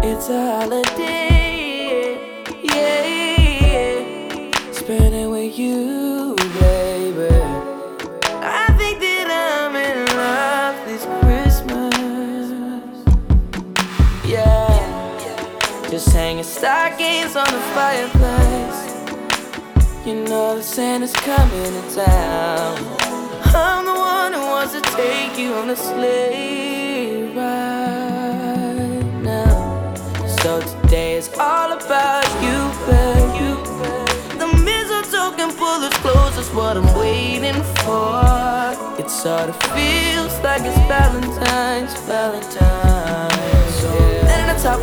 It's a holiday, yeah. Spend it with you, baby. I think that I'm in love this Christmas, yeah. Just hanging stockings on the fireplace. You know that Santa's coming to town. I'm the one who wants to take you on a sleigh ride now. So today is all about you, baby. The mistletoe can pull us close, that's what I'm waiting for. It sort of feels like it's Valentine's.